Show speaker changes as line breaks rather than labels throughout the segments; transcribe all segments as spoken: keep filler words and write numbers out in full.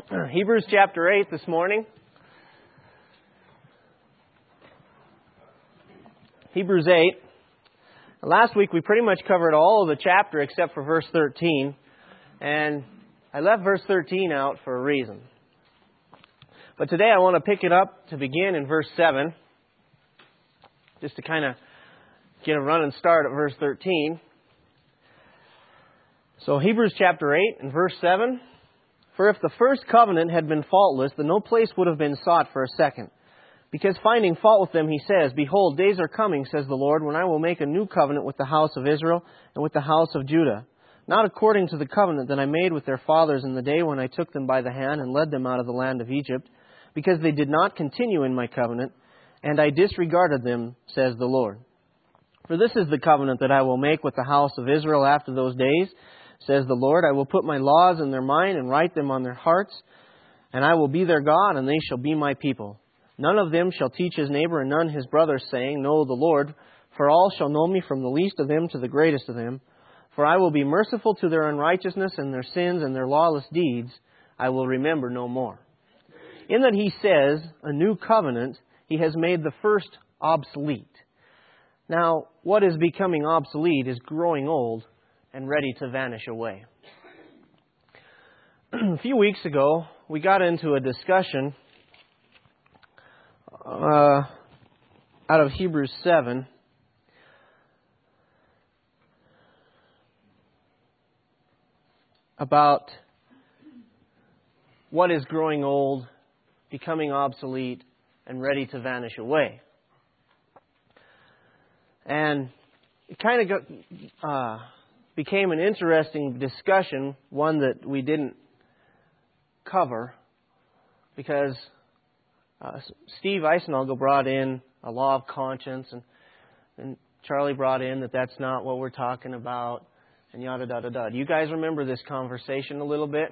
Hebrews chapter eight this morning. Hebrews eight. Last week we pretty much covered all of the chapter except for verse thirteen. And I left verse thirteen out for a reason. But today I want to pick it up to begin in verse seven. Just to kind of get a running start at verse thirteen. So Hebrews chapter eight and verse seven. For if the first covenant had been faultless, then no place would have been sought for a second. Because finding fault with them, he says, Behold, days are coming, says the Lord, when I will make a new covenant with the house of Israel and with the house of Judah. Not according to the covenant that I made with their fathers in the day when I took them by the hand and led them out of the land of Egypt, because they did not continue in my covenant, and I disregarded them, says the Lord. For this is the covenant that I will make with the house of Israel after those days, says the Lord. I will put my laws in their mind and write them on their hearts, and I will be their God, and they shall be my people. None of them shall teach his neighbor and none his brother, saying, Know the Lord, for all shall know me from the least of them to the greatest of them. For I will be merciful to their unrighteousness and their sins and their lawless deeds I will remember no more. In that he says, a new covenant, he has made the first obsolete. Now, what is becoming obsolete is growing old and ready to vanish away. A few weeks ago, we got into a discussion uh, out of Hebrews seven about what is growing old, becoming obsolete, and ready to vanish away. And it kind of got... Uh, became an interesting discussion, one that we didn't cover, because uh, Steve Eisenagel brought in a law of conscience, and, and Charlie brought in that that's not what we're talking about, and yada, da, da, da. Do you guys remember this conversation a little bit?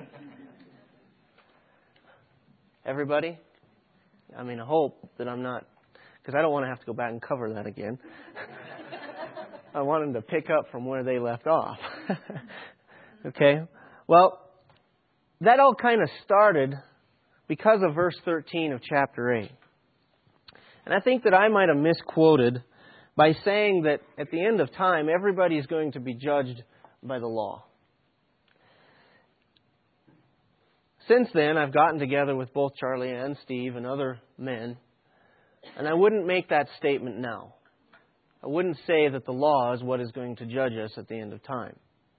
Everybody? I mean, I hope that I'm not, because I don't want to have to go back and cover that again. I want them to pick up from where they left off. Okay? Well, that all kind of started because of verse thirteen of chapter eight. And I think that I might have misquoted by saying that at the end of time, everybody is going to be judged by the law. Since then, I've gotten together with both Charlie and Steve and other men, and I wouldn't make that statement now. I wouldn't say that the law is what is going to judge us at the end of time.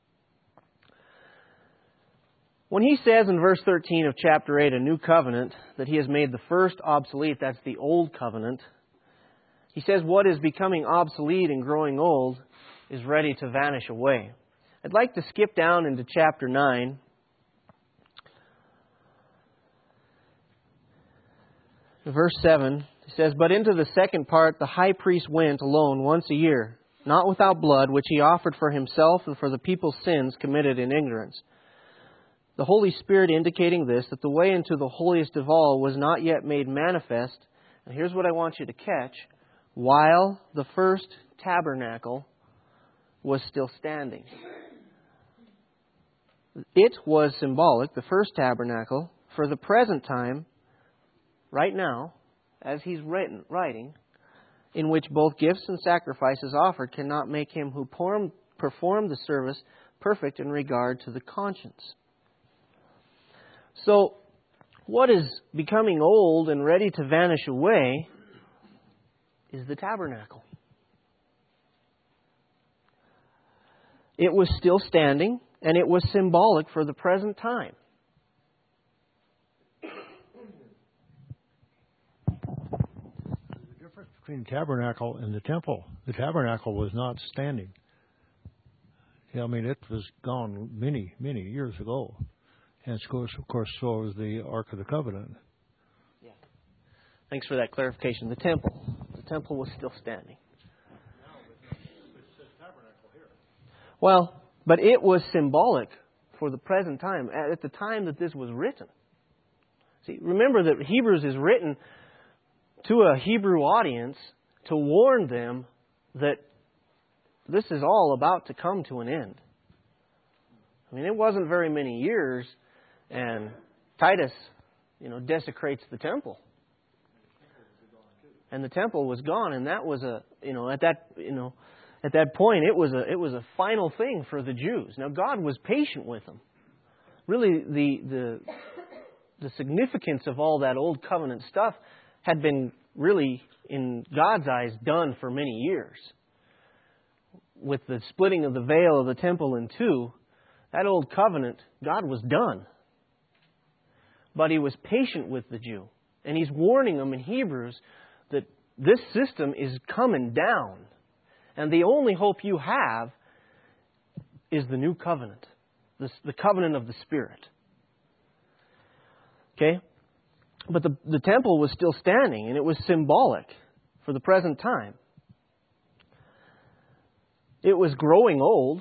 When he says in verse thirteen of chapter eight, a new covenant, that he has made the first obsolete, that's the old covenant. He says what is becoming obsolete and growing old is ready to vanish away. I'd like to skip down into chapter nine. Verse seven. It says, But into the second part the high priest went alone once a year, not without blood, which he offered for himself and for the people's sins committed in ignorance. The Holy Spirit indicating this, that the way into the holiest of all was not yet made manifest. And here's what I want you to catch. While the first tabernacle was still standing. It was symbolic, the first tabernacle, for the present time, right now, as he's written, writing, in which both gifts and sacrifices offered cannot make him who performed the service perfect in regard to the conscience. So, what is becoming old and ready to vanish away is the tabernacle. It was still standing, and it was symbolic for the present time.
Between the tabernacle and the temple. The tabernacle was not standing. Yeah, I mean, it was gone many, many years ago. And of course, of course, so was the Ark of the Covenant.
Yeah. Thanks for that clarification. The temple. The temple was still standing.
Now, it says tabernacle here.
Well, but it was symbolic for the present time, at the time that this was written. See, remember that Hebrews is written to a Hebrew audience to warn them that this is all about to come to an end. I mean, it wasn't very many years, and Titus, you know, desecrates the temple. And the temple was gone, and that was a, you know, at that, you know, at that point, it was a, it was a final thing for the Jews. Now, God was patient with them. Really, the the the significance of all that old covenant stuff had been really, in God's eyes, done for many years. With the splitting of the veil of the temple in two, that old covenant, God was done. But He was patient with the Jew. And He's warning them in Hebrews that this system is coming down. And the only hope you have is the new covenant. The, the covenant of the Spirit. Okay? But the, the temple was still standing, and it was symbolic for the present time. It was growing old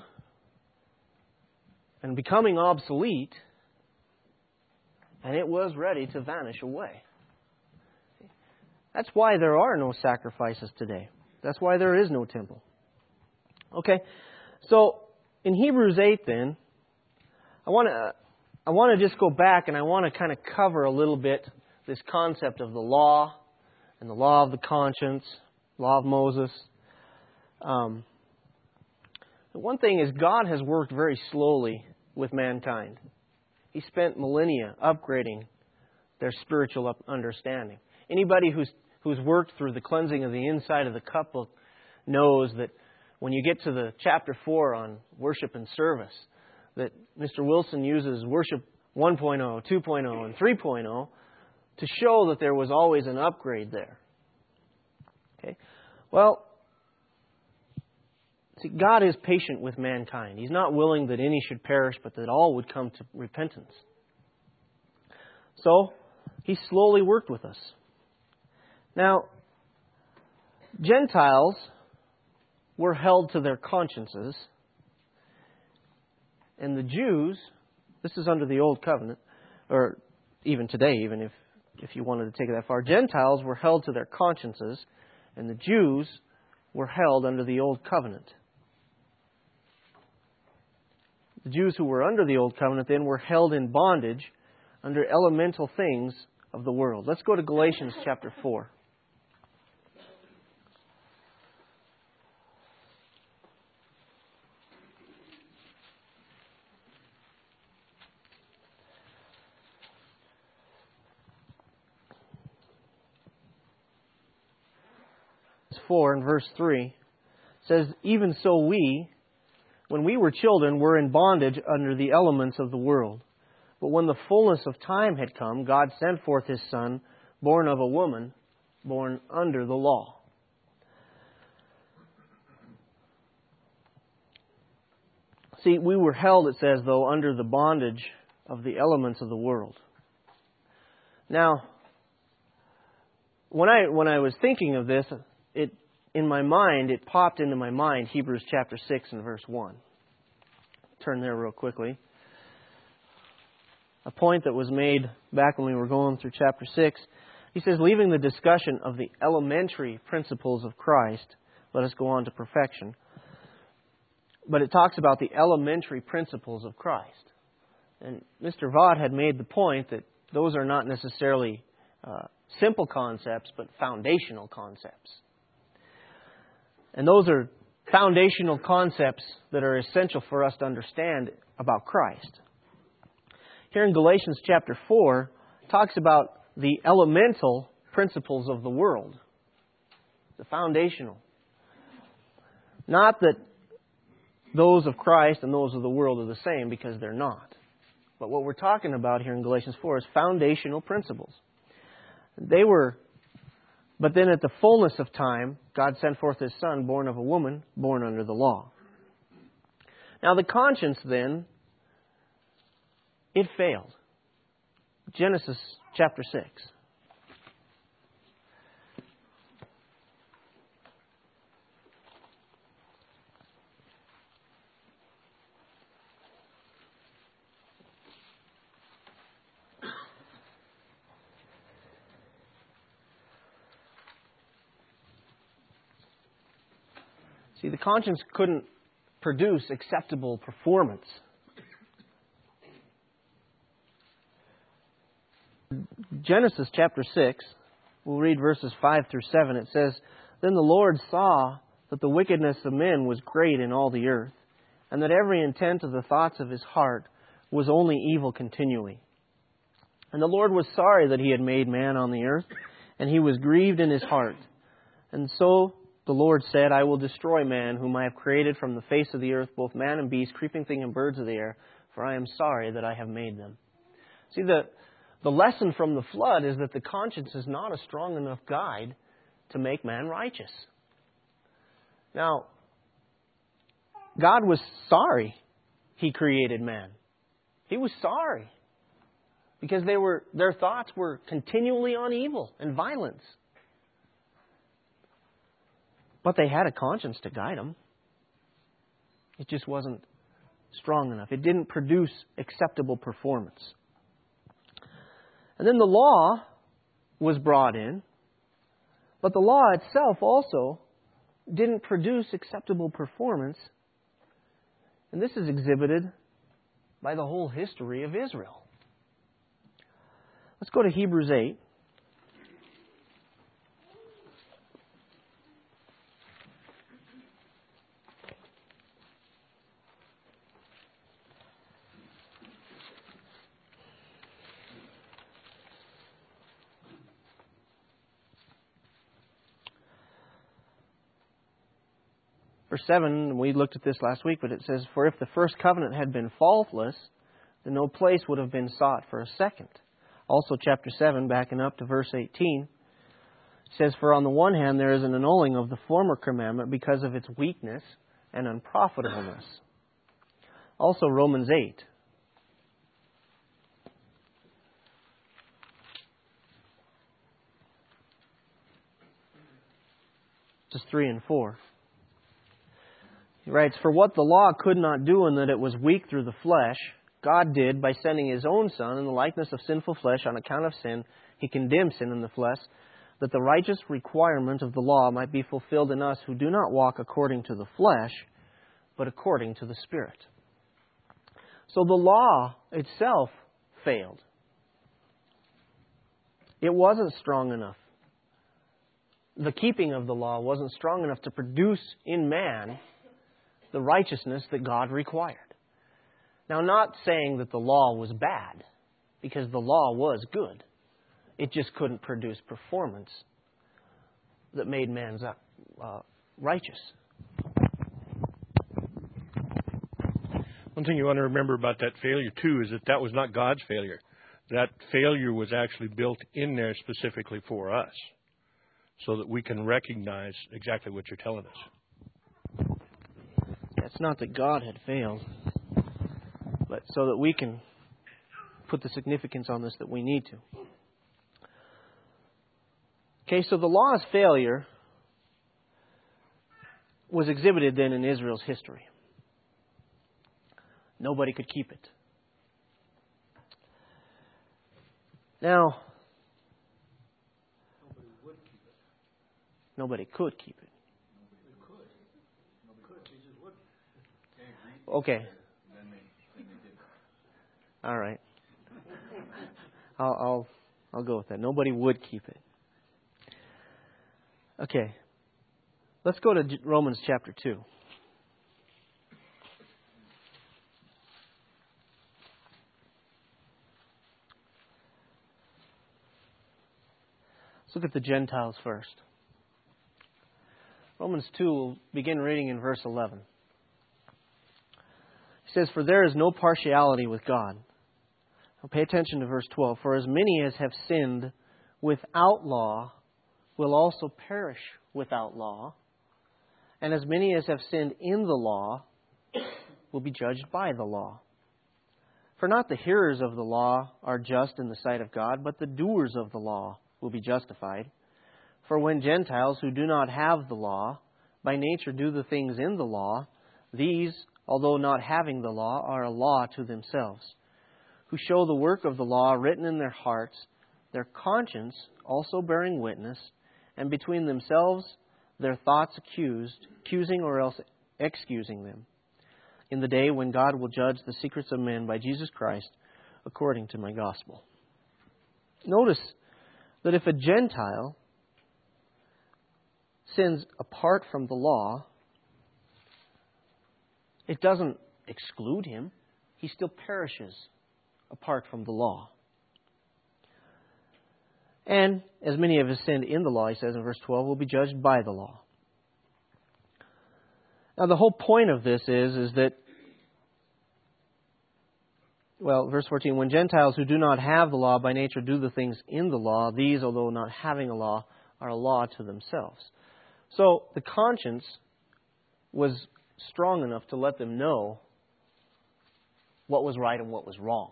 and becoming obsolete, and it was ready to vanish away. That's why there are no sacrifices today. That's why there is no temple. Okay, so in Hebrews eight then, I want to I want to just go back and I want to kind of cover a little bit this concept of the law and the law of the conscience, law of Moses. Um, one thing is God has worked very slowly with mankind. He spent millennia upgrading their spiritual understanding. Anybody who's who's worked through the cleansing of the inside of the cup knows that when you get to the chapter four on worship and service, that Mister Wilson uses worship one point oh, two point oh, and three point oh to show that there was always an upgrade there. Okay? Well, see, God is patient with mankind. He's not willing that any should perish, but that all would come to repentance. So, He slowly worked with us. Now, Gentiles were held to their consciences, and the Jews, this is under the Old Covenant, or even today, even if, if you wanted to take it that far, Gentiles were held to their consciences, and the Jews were held under the Old Covenant. The Jews who were under the Old Covenant then were held in bondage under elemental things of the world. Let's go to Galatians chapter four. four and verse three says, "Even so we, when we were children, were in bondage under the elements of the world. But when the fullness of time had come, God sent forth His Son, born of a woman, born under the law." See, we were held, it says, though, under the bondage of the elements of the world. Now, when I when I was thinking of this, it in my mind, it popped into my mind Hebrews chapter six and verse one. Turn there real quickly. A point that was made back when we were going through chapter six. He says, leaving the discussion of the elementary principles of Christ, let us go on to perfection. But it talks about the elementary principles of Christ. And Mister Vaught had made the point that those are not necessarily uh, simple concepts, but foundational concepts. And those are foundational concepts that are essential for us to understand about Christ. Here in Galatians chapter four, it talks about the elemental principles of the world. The foundational. Not that those of Christ and those of the world are the same, because they're not. But what we're talking about here in Galatians four is foundational principles. They were, but then at the fullness of time, God sent forth His Son, born of a woman, born under the law. Now the conscience then, it failed. Genesis chapter six. See, the conscience couldn't produce acceptable performance. Genesis chapter six, we'll read verses five through seven. It says, "Then the Lord saw that the wickedness of men was great in all the earth, and that every intent of the thoughts of his heart was only evil continually. And the Lord was sorry that he had made man on the earth, and he was grieved in his heart. And so the Lord said, I will destroy man, whom I have created from the face of the earth, both man and beast, creeping thing and birds of the air, for I am sorry that I have made them." See, the, the lesson from the flood is that the conscience is not a strong enough guide to make man righteous. Now, God was sorry He created man. He was sorry because they were their thoughts were continually on evil and violence. But they had a conscience to guide them. It just wasn't strong enough. It didn't produce acceptable performance. And then the law was brought in, but the law itself also didn't produce acceptable performance. And this is exhibited by the whole history of Israel. Let's go to Hebrews eight. Verse seven, we looked at this last week, but it says, "For if the first covenant had been faultless, then no place would have been sought for a second." Also, chapter seven, backing up to verse eighteen, says, "For on the one hand there is an annulling of the former commandment because of its weakness and unprofitableness." Also, Romans eight. Just three and four. He writes, "For what the law could not do in that it was weak through the flesh, God did by sending His own Son in the likeness of sinful flesh on account of sin. He condemned sin in the flesh, that the righteous requirement of the law might be fulfilled in us who do not walk according to the flesh, but according to the Spirit." So the law itself failed. It wasn't strong enough. The keeping of the law wasn't strong enough to produce in man the righteousness that God required. Now, not saying that the law was bad, because the law was good. It just couldn't produce performance that made man uh, righteous.
One thing you want to remember about that failure, too, is that that was not God's failure. That failure was actually built in there specifically for us, so that we can recognize exactly what you're telling us.
It's not that God had failed, but so that we can put the significance on this that we need to. Okay, so the law's failure was exhibited then in Israel's history. Nobody could keep it. Now, nobody would keep it. Nobody could keep it. Okay. All right. I'll, I'll I'll go with that. Nobody would keep it. Okay. Let's go to Romans chapter two. Let's look at the Gentiles first. Romans two, we'll begin reading in verse eleven. He says, "For there is no partiality with God." Now pay attention to verse twelve. "For as many as have sinned without law will also perish without law. And as many as have sinned in the law will be judged by the law. For not the hearers of the law are just in the sight of God, but the doers of the law will be justified. For when Gentiles who do not have the law by nature do the things in the law, these, although not having the law, are a law to themselves, who show the work of the law written in their hearts, their conscience also bearing witness, and between themselves their thoughts accused, accusing or else excusing them, in the day when God will judge the secrets of men by Jesus Christ, according to my gospel." Notice that if a Gentile sins apart from the law, it doesn't exclude him. He still perishes apart from the law. And as many of us sinned in the law, he says in verse twelve, will be judged by the law. Now the whole point of this is, is that, well, verse fourteen, when Gentiles who do not have the law by nature do the things in the law, these, although not having a law, are a law to themselves. So the conscience was strong enough to let them know what was right and what was wrong.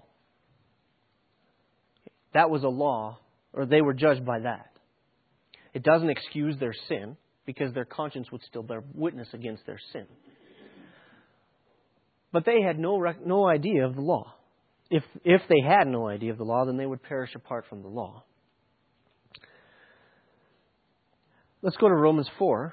That was a law, or they were judged by that. It doesn't excuse their sin, because their conscience would still bear witness against their sin. But they had no rec- no idea of the law. If if they had no idea of the law, then they would perish apart from the law. Let's go to Romans four.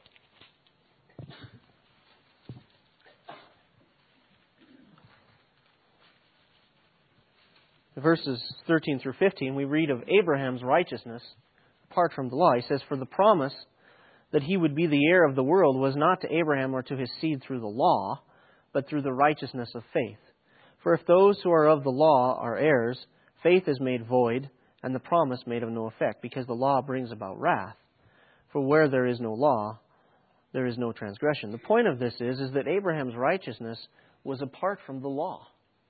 Verses thirteen through fifteen, we read of Abraham's righteousness apart from the law. He says, for the promise that he would be the heir of the world was not to Abraham or to his seed through the law, but through the righteousness of faith. For if those who are of the law are heirs, faith is made void, and the promise made of no effect, because the law brings about wrath. For where there is no law, there is no transgression. The point of this is, is that Abraham's righteousness was apart from the law.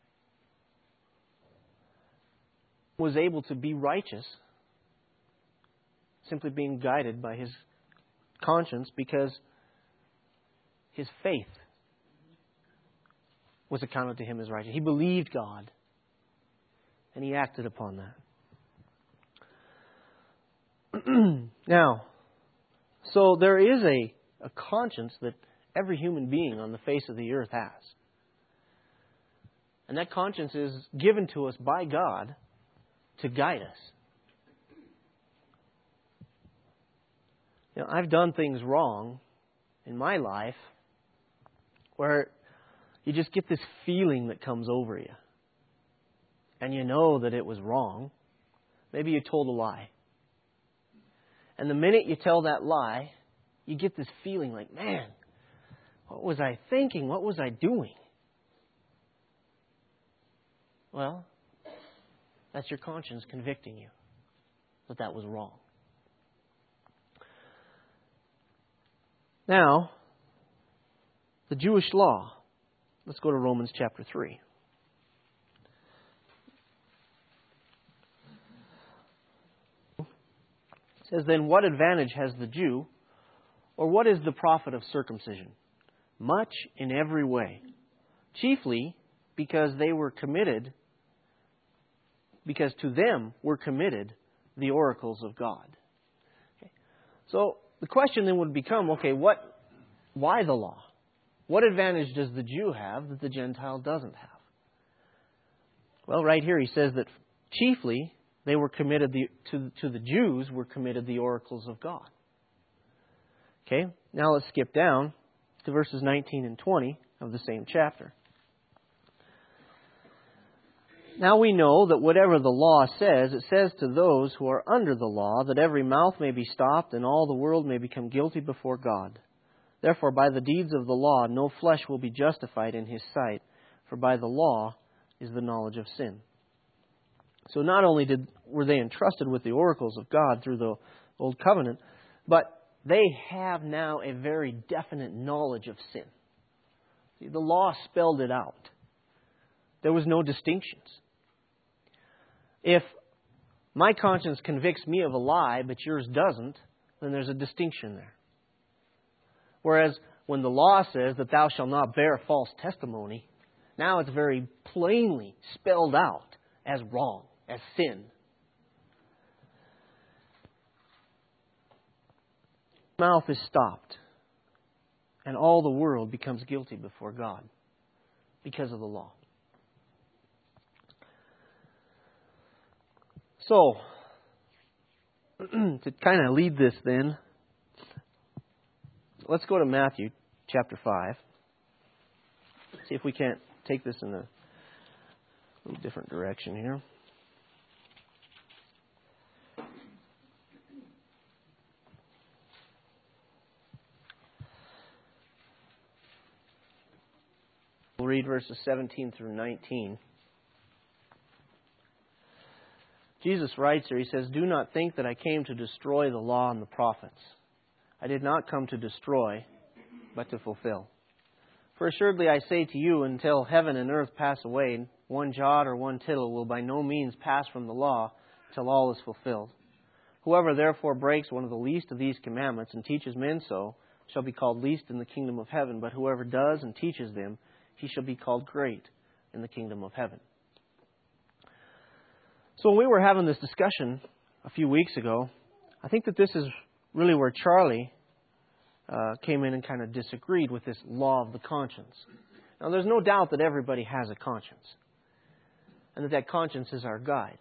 Was able to be righteous simply being guided by his conscience, because his faith was accounted to him as righteous. He believed God, and he acted upon that. Now, so there is a, a conscience that every human being on the face of the earth has. And that conscience is given to us by God to guide us. You know, I've done things wrong in my life where you just get this feeling that comes over you. And you know that it was wrong. Maybe you told a lie. And the minute you tell that lie, you get this feeling like, man, what was I thinking? What was I doing? Well, that's your conscience convicting you that that was wrong. Now, the Jewish law. Let's go to Romans chapter three. It says, then what advantage has the Jew, or what is the profit of circumcision? Much in every way. Chiefly because they were committed, because to them were committed the oracles of God. Okay. So the question then would become, okay, what, why the law? What advantage does the Jew have that the Gentile doesn't have? Well, right here he says that chiefly they were committed, the, to, to the Jews were committed the oracles of God. Okay, now let's skip down to verses nineteen and twenty of the same chapter. Now we know that whatever the law says, it says to those who are under the law, that every mouth may be stopped and all the world may become guilty before God. Therefore, by the deeds of the law, no flesh will be justified in his sight, for by the law is the knowledge of sin. So not only did were they entrusted with the oracles of God through the Old Covenant, but they have now a very definite knowledge of sin. See, the law spelled it out. There was no distinctions. If my conscience convicts me of a lie, but yours doesn't, then there's a distinction there. Whereas when the law says that thou shalt not bear false testimony, now it's very plainly spelled out as wrong, as sin. Mouth is stopped, and all the world becomes guilty before God because of the law. So, to kind of lead this then, let's go to Matthew chapter five. See if we can't take this in a little different direction here. We'll read verses seventeen through nineteen. Jesus writes here, he says, "Do not think that I came to destroy the law and the prophets. I did not come to destroy, but to fulfill. For assuredly I say to you, until heaven and earth pass away, one jot or one tittle will by no means pass from the law till all is fulfilled. Whoever therefore breaks one of the least of these commandments and teaches men so shall be called least in the kingdom of heaven. But whoever does and teaches them, he shall be called great in the kingdom of heaven." So when we were having this discussion a few weeks ago, I think that this is really where Charlie uh, came in and kind of disagreed with this law of the conscience. Now, there's no doubt that everybody has a conscience, and that that conscience is our guide.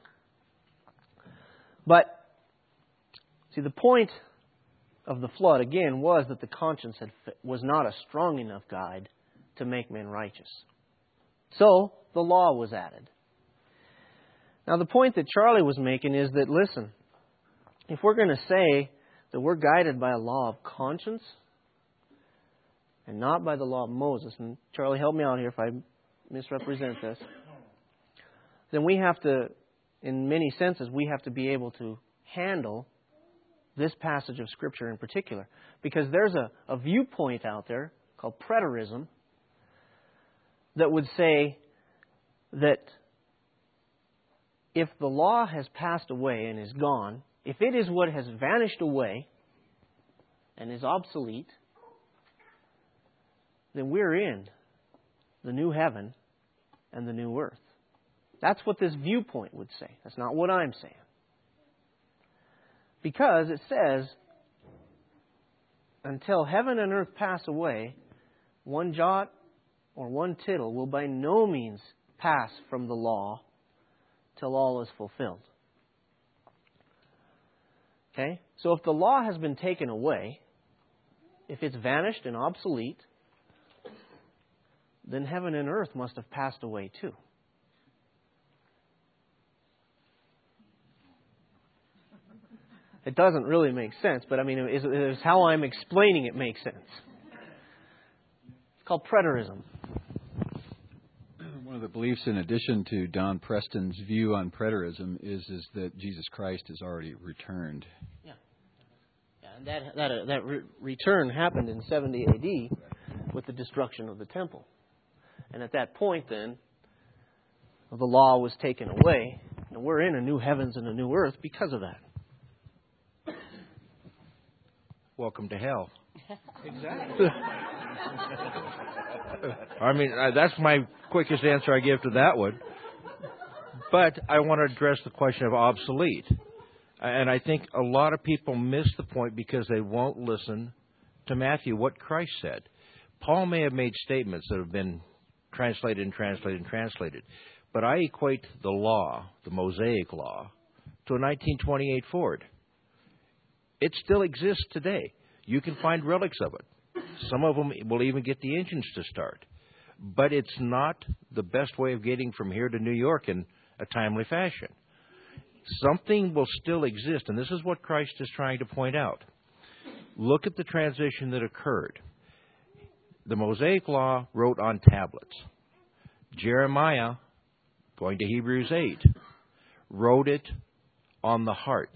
But, see, the point of the flood, again, was that the conscience had, was not a strong enough guide to make men righteous. So, the law was added. Now, the point that Charlie was making is that, listen, if we're going to say that we're guided by a law of conscience and not by the law of Moses, and Charlie, help me out here if I misrepresent this, then we have to, in many senses, we have to be able to handle this passage of Scripture in particular. Because there's a, a viewpoint out there called preterism that would say that if the law has passed away and is gone, if it is what has vanished away and is obsolete, then we're in the new heaven and the new earth. That's what this viewpoint would say. That's not what I'm saying. Because it says, until heaven and earth pass away, one jot or one tittle will by no means pass from the law till all is fulfilled. Okay? So if the law has been taken away, if it's vanished and obsolete, then heaven and earth must have passed away too. It doesn't really make sense, but I mean, it's, it's how I'm explaining it makes sense. It's called preterism.
One of the beliefs, in addition to Don Preston's view on preterism, is is that Jesus Christ has already returned.
Yeah, yeah, and that that uh, that re- return happened in seventy A D with the destruction of the temple, and at that point, then the law was taken away, and we're in a new heavens and a new earth because of that.
Welcome to hell.
Exactly.
I mean, uh, that's my quickest answer I give to that one. But I want to address the question of obsolete. And I think a lot of people miss the point because they won't listen to Matthew, what Christ said. Paul may have made statements that have been translated and translated and translated. But I equate the law, the Mosaic law, to a nineteen twenty-eight Ford. It still exists today. You can find relics of it. Some of them will even get the engines to start. But it's not the best way of getting from here to New York in a timely fashion. Something will still exist, and this is what Christ is trying to point out. Look at the transition that occurred. The Mosaic Law wrote on tablets. Jeremiah, going to Hebrews eight, wrote it on the hearts.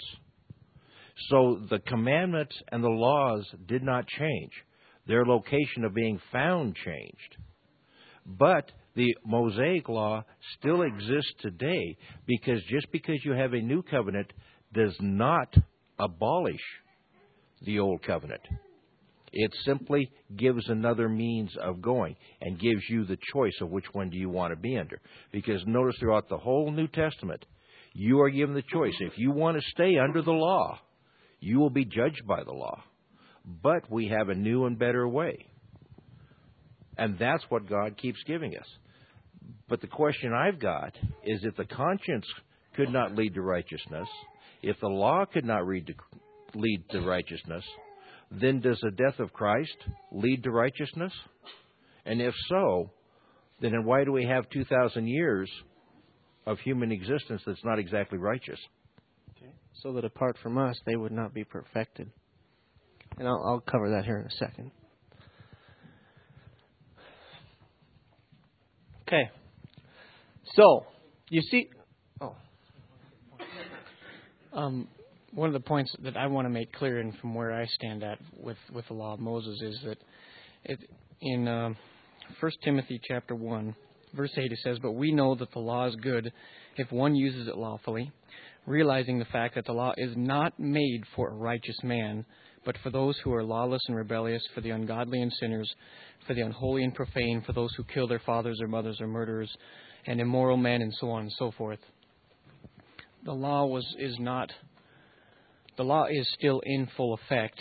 So the commandments and the laws did not change. Their location of being found changed. But the Mosaic Law still exists today because just because you have a new covenant does not abolish the old covenant. It simply gives another means of going and gives you the choice of which one do you want to be under. Because notice throughout the whole New Testament, you are given the choice. If you want to stay under the law, you will be judged by the law. But we have a new and better way. And that's what God keeps giving us. But the question I've got is if the conscience could not lead to righteousness, if the law could not lead to, lead to righteousness, then does the death of Christ lead to righteousness? And if so, then why do we have two thousand years of human existence that's not exactly righteous?
Okay. So that apart from us, they would not be perfected. And I'll, I'll cover that here in a second. Okay. So, you see... Oh.
Um, one of the points that I want to make clear, and from where I stand at with, with the law of Moses, is that it, in uh, First Timothy chapter one, verse eight, it says, "But we know that the law is good if one uses it lawfully, realizing the fact that the law is not made for a righteous man, but for those who are lawless and rebellious, for the ungodly and sinners, for the unholy and profane, for those who kill their fathers or mothers or murderers, and immoral men," and so on and so forth. The law was is not, the law is still in full effect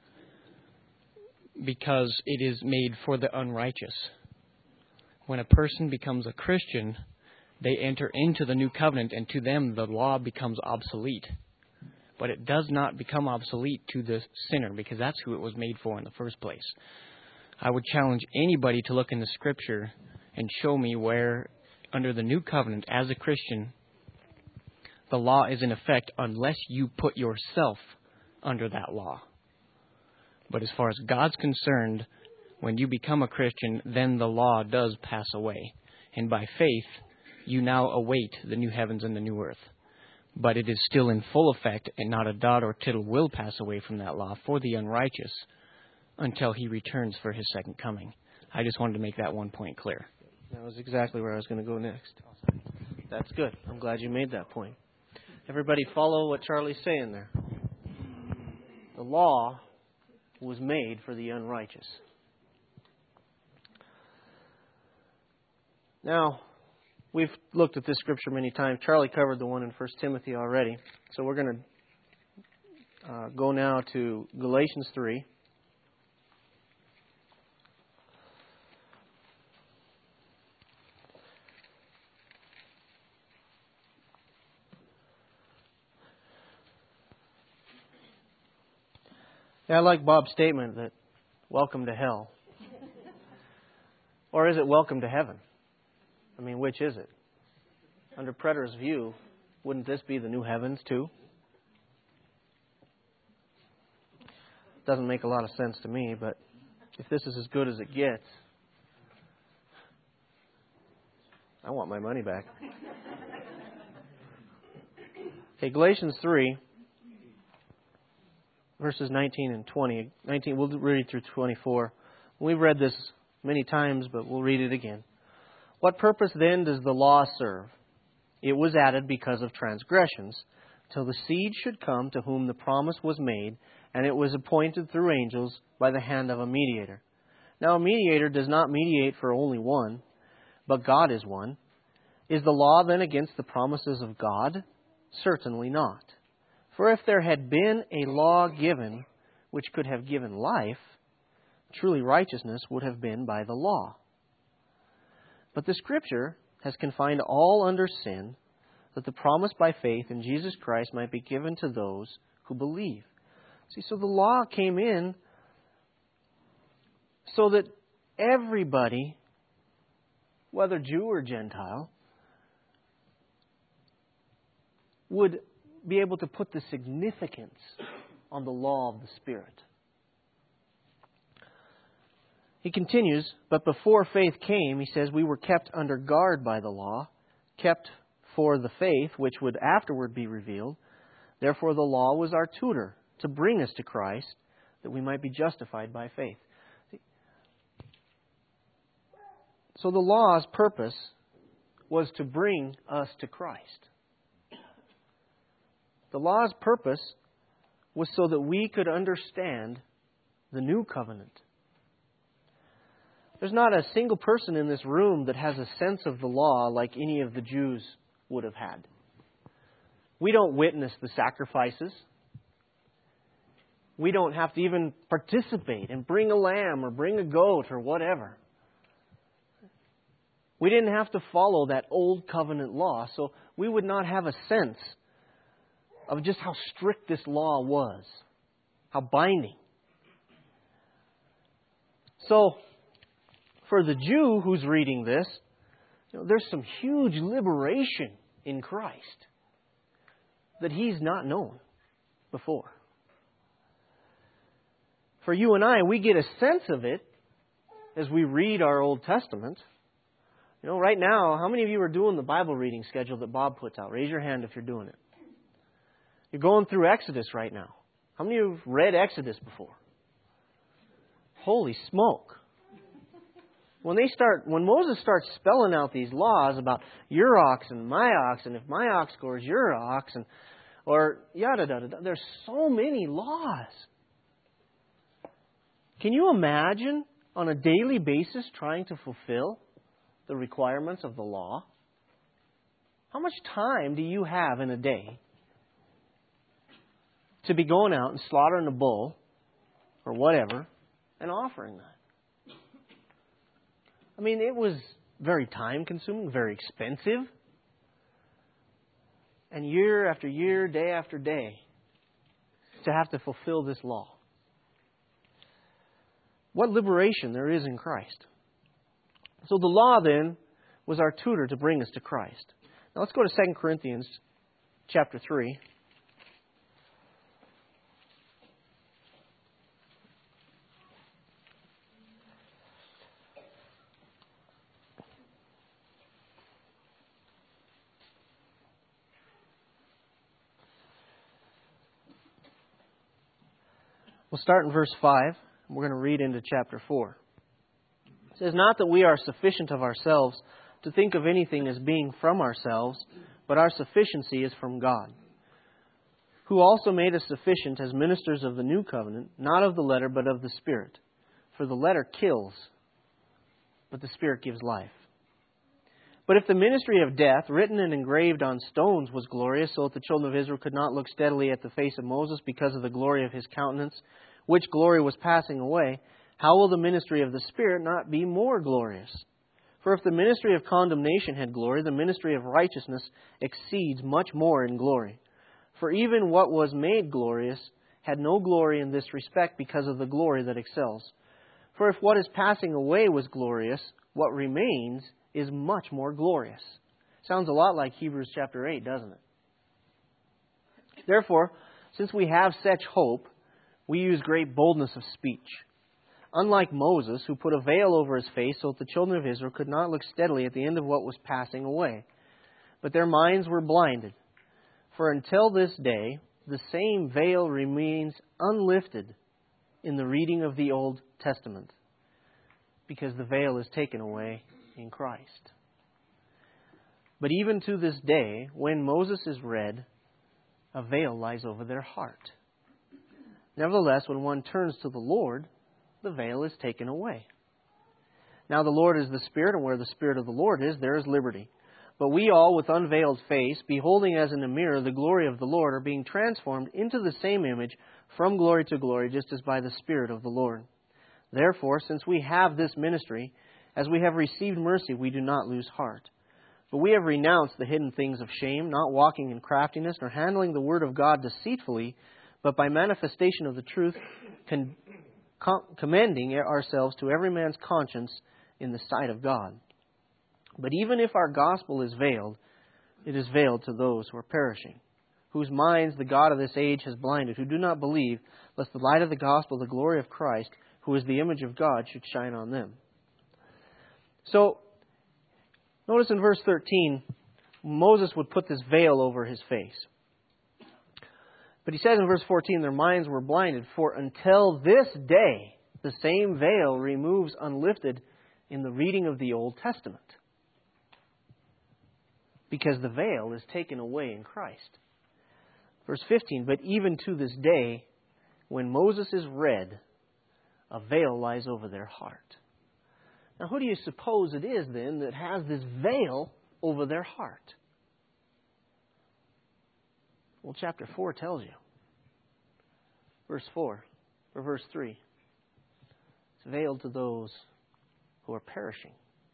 because it is made for the unrighteous. When a person becomes a Christian, they enter into the new covenant, and to them the law becomes obsolete. But it does not become obsolete to the sinner, because that's who it was made for in the first place. I would challenge anybody to look in the Scripture and show me where, under the new covenant, as a Christian, the law is in effect unless you put yourself under that law. But as far as God's concerned, when you become a Christian, then the law does pass away. And by faith, you now await the new heavens and the new earth. But it is still in full effect, and not a dot or tittle will pass away from that law for the unrighteous until he returns for his second coming. I just wanted to make that one point clear.
That was exactly where I was going to go next. That's good. I'm glad you made that point. Everybody follow what Charlie's saying there. The law was made for the unrighteous. Now, we've looked at this scripture many times. Charlie covered the one in First Timothy already. So we're going to uh, go now to Galatians three. Yeah, I like Bob's statement that welcome to hell. Or is it welcome to heaven? I mean, which is it? Under Preter's view, wouldn't this be the new heavens too? Doesn't make a lot of sense to me, but if this is as good as it gets, I want my money back. Okay, Galatians three, verses nineteen and twenty. nineteen, we'll read through twenty-four. We've read this many times, but we'll read it again. "What purpose then does the law serve? It was added because of transgressions, till the seed should come to whom the promise was made, and it was appointed through angels by the hand of a mediator. Now a mediator does not mediate for only one, but God is one. Is the law then against the promises of God? Certainly not. For if there had been a law given which could have given life, truly righteousness would have been by the law. But the Scripture has confined all under sin, that the promise by faith in Jesus Christ might be given to those who believe." See, so the law came in so that everybody, whether Jew or Gentile, would be able to put the significance on the law of the Spirit. He continues, "But before faith came," he says, "we were kept under guard by the law, kept for the faith which would afterward be revealed. Therefore the law was our tutor to bring us to Christ, that we might be justified by faith." So the law's purpose was to bring us to Christ. The law's purpose was so that we could understand the new covenant. There's not a single person in this room that has a sense of the law like any of the Jews would have had. We don't witness the sacrifices. We don't have to even participate and bring a lamb or bring a goat or whatever. We didn't have to follow that old covenant law, so we would not have a sense of just how strict this law was, how binding. So, for the Jew who's reading this, you know, there's some huge liberation in Christ that he's not known before. For you and I, we get a sense of it as we read our Old Testament. You know, right now, how many of you are doing the Bible reading schedule that Bob puts out? Raise your hand if you're doing it. You're going through Exodus right now. How many of you have read Exodus before? Holy smoke. When they start, when Moses starts spelling out these laws about your ox and my ox, and if my ox scores your ox, and or yada yada yada, there's so many laws. Can you imagine on a daily basis trying to fulfill the requirements of the law? How much time do you have in a day to be going out and slaughtering a bull or whatever and offering that? I mean, it was very time-consuming, very expensive. And year after year, day after day, to have to fulfill this law. What liberation there is in Christ. So the law, then, was our tutor to bring us to Christ. Now let's go to Second Corinthians chapter three. We'll start in verse five. And we're going to read into chapter four. It says, "Not that we are sufficient of ourselves to think of anything as being from ourselves, but our sufficiency is from God, who also made us sufficient as ministers of the new covenant, not of the letter, but of the Spirit. For the letter kills, but the Spirit gives life. But if the ministry of death, written and engraved on stones, was glorious, so that the children of Israel could not look steadily at the face of Moses because of the glory of his countenance, which glory was passing away, how will the ministry of the Spirit not be more glorious? For if the ministry of condemnation had glory, the ministry of righteousness exceeds much more in glory. For even what was made glorious had no glory in this respect because of the glory that excels. For if what is passing away was glorious, what remains is much more glorious." Sounds a lot like Hebrews chapter eight, doesn't it? "Therefore, since we have such hope, we use great boldness of speech. Unlike Moses, who put a veil over his face so that the children of Israel could not look steadily at the end of what was passing away. But their minds were blinded. For until this day, the same veil remains unlifted in the reading of the Old Testament, because the veil is taken away in Christ. But even to this day, when Moses is read, a veil lies over their heart. Nevertheless, when one turns to the Lord, the veil is taken away. Now the Lord is the Spirit, and where the Spirit of the Lord is, there is liberty. But we all, with unveiled face, beholding as in a mirror the glory of the Lord, are being transformed into the same image from glory to glory, just as by the Spirit of the Lord. Therefore, since we have this ministry, as we have received mercy, we do not lose heart. But we have renounced the hidden things of shame, not walking in craftiness, nor handling the word of God deceitfully, but by manifestation of the truth, con- com- commending ourselves to every man's conscience in the sight of God. But even if our gospel is veiled, it is veiled to those who are perishing, whose minds the God of this age has blinded, who do not believe, lest the light of the gospel, the glory of Christ, who is the image of God, should shine on them." So, notice in verse thirteen, Moses would put this veil over his face. But he says in verse fourteen, their minds were blinded. For until this day, the same veil removes unlifted in the reading of the Old Testament. Because the veil is taken away in Christ. Verse fifteen, but even to this day, when Moses is read, a veil lies over their heart. Now, who do you suppose it is then that has this veil over their heart? Well, chapter four tells you. Verse four, or verse three. It's veiled to those who are perishing.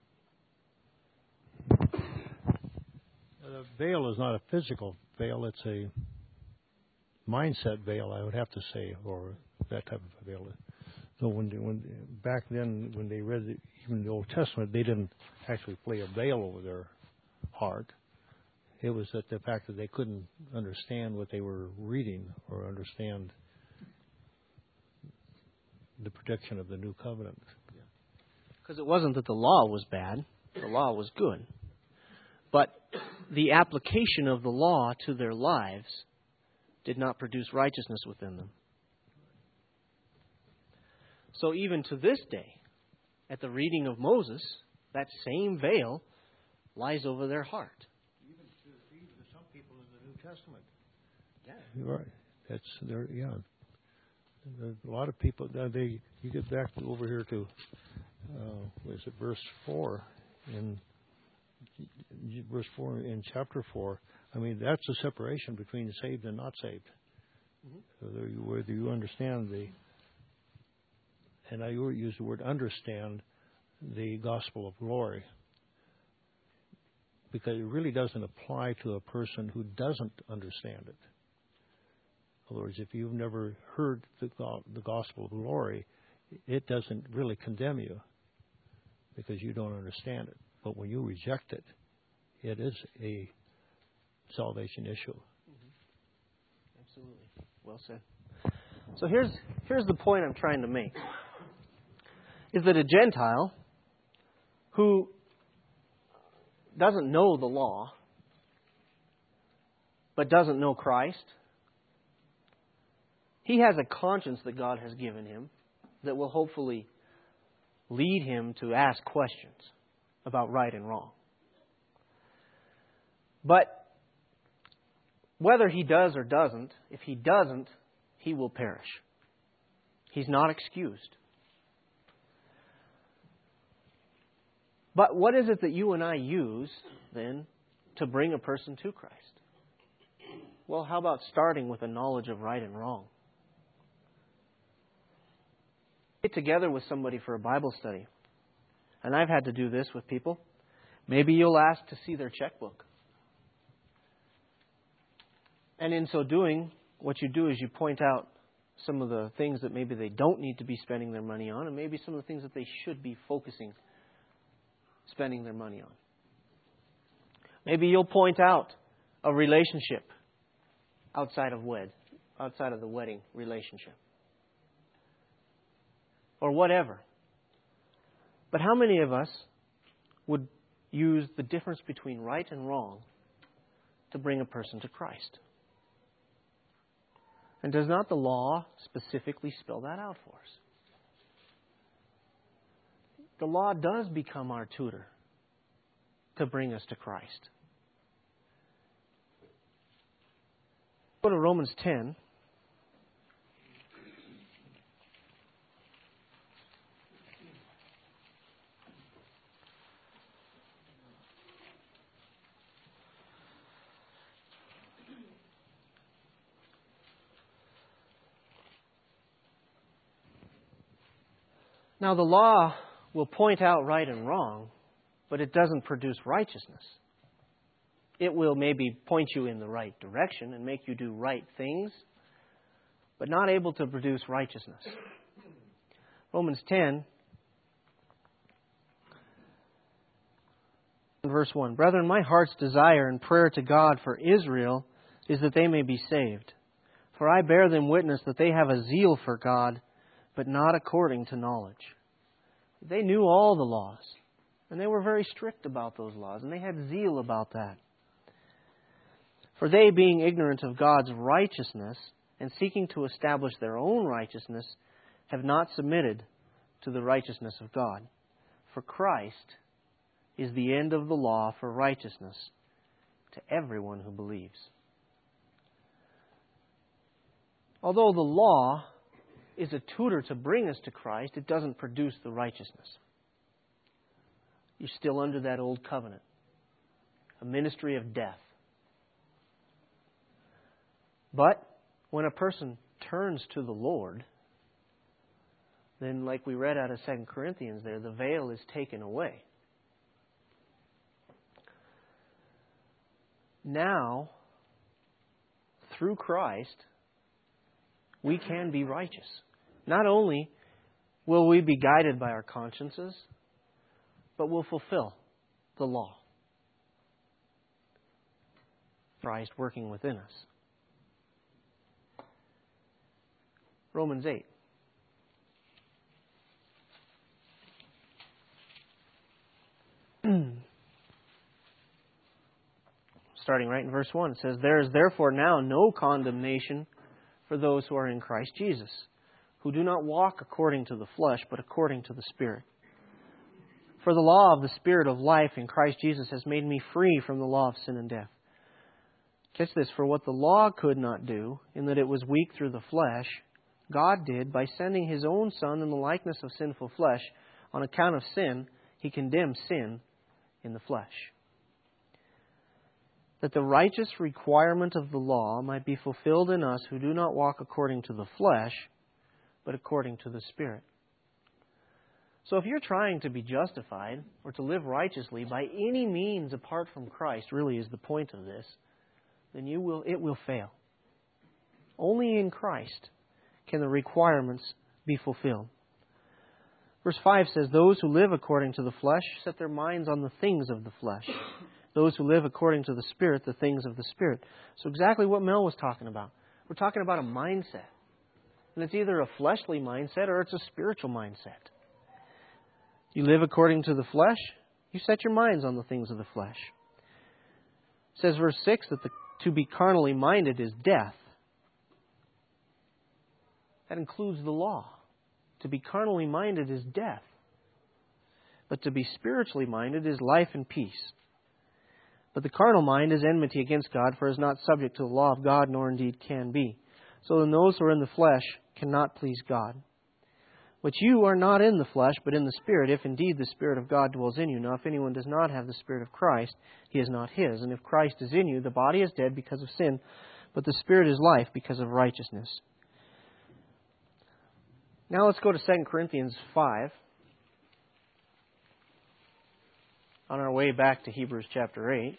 The veil is not a physical veil, it's a mindset veil, I would have to say, or that type of veil. So when, when back then, when they read the, even the Old Testament, they didn't actually play a veil over their heart. It was that the fact that they couldn't understand what they were reading or understand the protection of the new covenant.
Because it wasn't that the law was bad. The law was good. But the application of the law to their lives did not produce righteousness within them. So even to this day, at the reading of Moses, that same veil lies over their heart.
Even to, even to some people in the New Testament. Yeah. You're right. That's there. Yeah. There's a lot of people. They. You get back to, over here to. Uh, what is it? Verse four in. Verse four in chapter four. I mean, that's a separation between saved and not saved. Mm-hmm. So there you, whether you understand the. And I use the word understand the gospel of glory, because it really doesn't apply to a person who doesn't understand it. In other words, if you've never heard the, the gospel of glory, it doesn't really condemn you because you don't understand it. But when you reject it, it is a salvation issue.
Mm-hmm. Absolutely. Well said. So here's here's the point I'm trying to make. Is that a Gentile who doesn't know the law, but doesn't know Christ, he has a conscience that God has given him that will hopefully lead him to ask questions about right and wrong. But whether he does or doesn't, if he doesn't, he will perish. He's not excused. But what is it that you and I use, then, to bring a person to Christ? Well, how about starting with a knowledge of right and wrong? Get together with somebody for a Bible study. And I've had to do this with people. Maybe you'll ask to see their checkbook. And in so doing, what you do is you point out some of the things that maybe they don't need to be spending their money on, and maybe some of the things that they should be focusing spending their money on. Maybe you'll point out a relationship outside of wed, outside of the wedding relationship. Or whatever. But how many of us would use the difference between right and wrong to bring a person to Christ? And does not the law specifically spell that out for us? The law does become our tutor to bring us to Christ. Go to Romans ten. Now, the law will point out right and wrong, but it doesn't produce righteousness. It will maybe point you in the right direction and make you do right things, but not able to produce righteousness. Romans ten, verse one. Brethren, my heart's desire and prayer to God for Israel is that they may be saved. For I bear them witness that they have a zeal for God, but not according to knowledge. They knew all the laws, and they were very strict about those laws, and they had zeal about that. For they, being ignorant of God's righteousness and seeking to establish their own righteousness, have not submitted to the righteousness of God. For Christ is the end of the law for righteousness to everyone who believes. Although the law is a tutor to bring us to Christ, it doesn't produce the righteousness. You're still under that old covenant, a ministry of death. But when a person turns to the Lord, then like we read out of Second Corinthians there, the veil is taken away. Now, through Christ, we can be righteous. Not only will we be guided by our consciences, but we'll fulfill the law. Christ working within us. Romans eight. starting right in verse one. It says, "There is therefore now no condemnation for those who are in Christ Jesus, who do not walk according to the flesh, but according to the Spirit. For the law of the Spirit of life in Christ Jesus has made me free from the law of sin and death." Catch this, "For what the law could not do, in that it was weak through the flesh, God did by sending His own Son in the likeness of sinful flesh. On account of sin, He condemned sin in the flesh, that the righteous requirement of the law might be fulfilled in us who do not walk according to the flesh, but according to the Spirit." So if you're trying to be justified or to live righteously by any means apart from Christ, really is the point of this, then you will it will fail. Only in Christ can the requirements be fulfilled. Verse five says, "Those who live according to the flesh set their minds on the things of the flesh. Those who live according to the Spirit, the things of the Spirit." So exactly what Mel was talking about. We're talking about a mindset. And it's either a fleshly mindset or it's a spiritual mindset. You live according to the flesh, you set your minds on the things of the flesh. It says, verse six, that the, to be carnally minded is death. That includes the law. To be carnally minded is death. But to be spiritually minded is life and peace. But the carnal mind is enmity against God, for it is not subject to the law of God, nor indeed can be. So then those who are in the flesh cannot please God. But you are not in the flesh, but in the Spirit, if indeed the Spirit of God dwells in you. Now if anyone does not have the Spirit of Christ, he is not his. And if Christ is in you, the body is dead because of sin, but the Spirit is life because of righteousness. Now let's go to Second Corinthians five. On our way back to Hebrews chapter eight.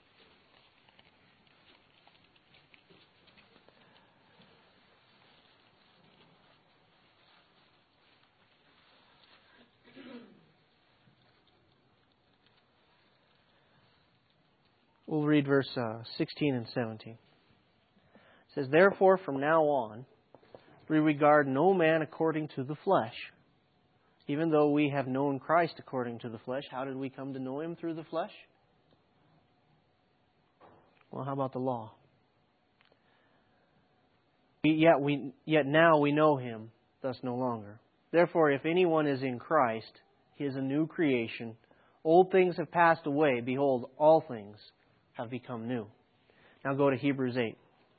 We'll read verse uh, sixteen and seventeen. It says, "Therefore from now on we regard no man according to the flesh. Even though we have known Christ according to the flesh." How did we come to know Him through the flesh? Well, how about the law? Yet, we, yet now we know Him, thus no longer. Therefore, if anyone is in Christ, he is a new creation. Old things have passed away. Behold, all things have become new. Now go to Hebrews eight.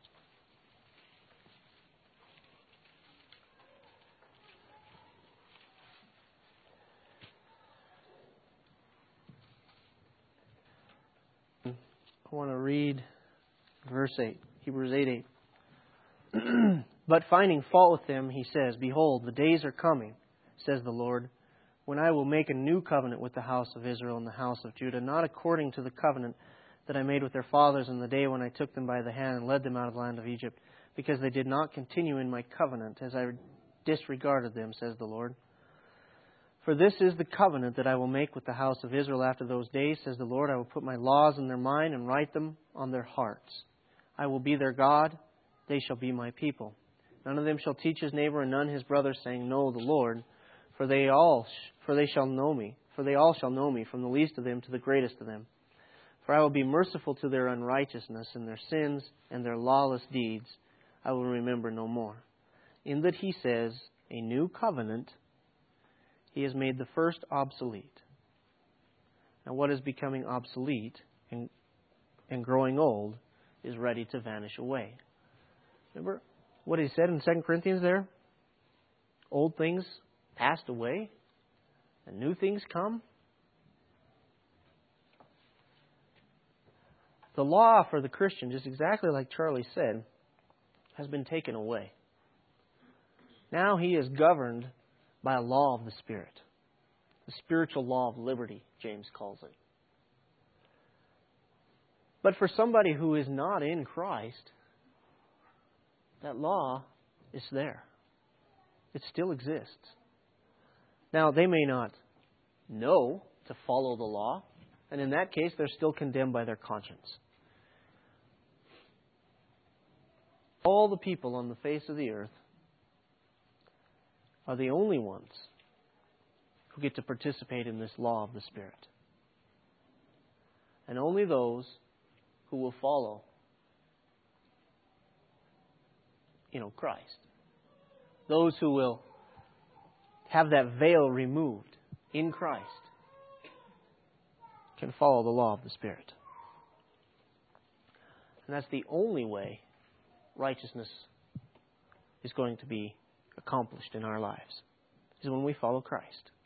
I want to read verse eight. Hebrews eight eight. "But finding fault with them, he says, Behold, the days are coming, says the Lord, when I will make a new covenant with the house of Israel and the house of Judah, not according to the covenant that I made with their fathers in the day when I took them by the hand and led them out of the land of Egypt, because they did not continue in my covenant, as I disregarded them, says the Lord. For this is the covenant that I will make with the house of Israel after those days, says the Lord. I will put my laws in their mind and write them on their hearts. I will be their God, they shall be my people. None of them shall teach his neighbor and none his brother, saying, Know the Lord, for they all for they shall know me, for they all shall know me, from the least of them to the greatest of them. For I will be merciful to their unrighteousness and their sins and their lawless deeds I will remember no more. In that he says, a new covenant, he has made the first obsolete. Now what is becoming obsolete and, and growing old is ready to vanish away. Remember what he said in Second Corinthians there? Old things passed away and new things come. The law for the Christian, just exactly like Charlie said, has been taken away. Now he is governed by a law of the Spirit. The spiritual law of liberty, James calls it. But for somebody who is not in Christ, that law is there. It still exists. Now, they may not know to follow the law, and in that case, they're still condemned by their conscience. All the people on the face of the earth are the only ones who get to participate in this law of the Spirit. And only those who will follow, you know, Christ. Those who will have that veil removed in Christ can follow the law of the Spirit. And that's the only way righteousness is going to be accomplished in our lives, is when we follow Christ.